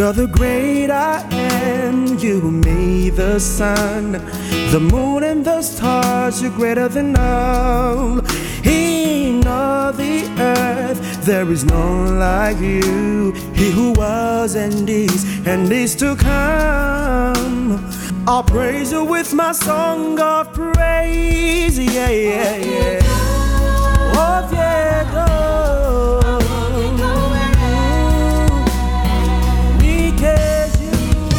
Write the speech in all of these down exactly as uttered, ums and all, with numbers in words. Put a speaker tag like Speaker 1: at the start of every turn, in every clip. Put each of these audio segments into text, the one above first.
Speaker 1: You're the great I am. You made the sun, the moon and the stars. You're greater than all. In all the earth there is none like you. He who was and is and is to come. I'll praise you with my song of praise. Yeah, yeah, yeah. Oh, yeah, oh. Because you,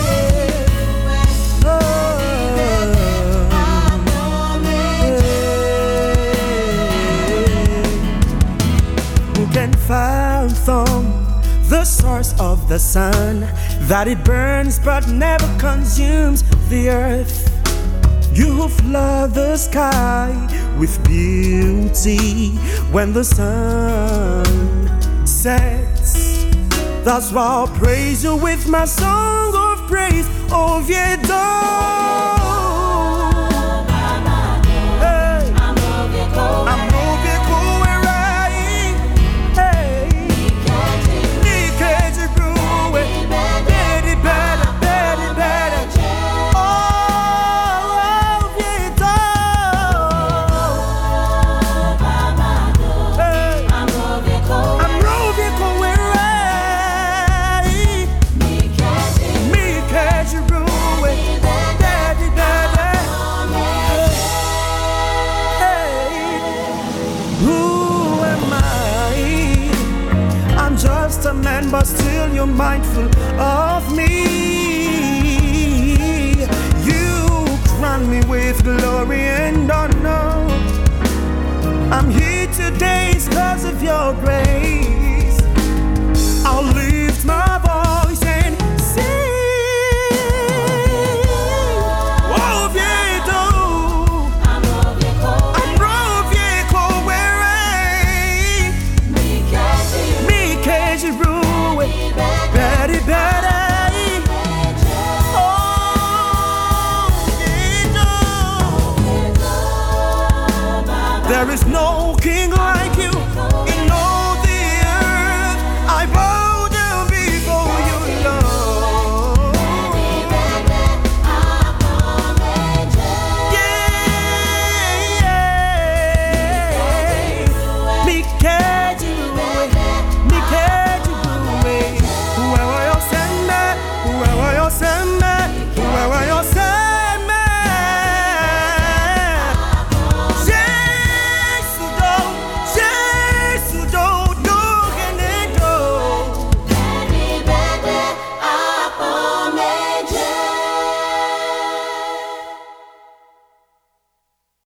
Speaker 1: oh, who can fathom the source of the sun, that it burns but never consumes the earth? You flood the sky with beauty when the sun sets. That's why I'll praise you with my song of praise. Oh, yeah, just a man, but still you're mindful of me. You crown me with glory and honor. I'm here today because of your grace. I'll lift my voice and sing. Oh, Viedo, I'm Viedo, where I Betty, Betty. Oh, there is no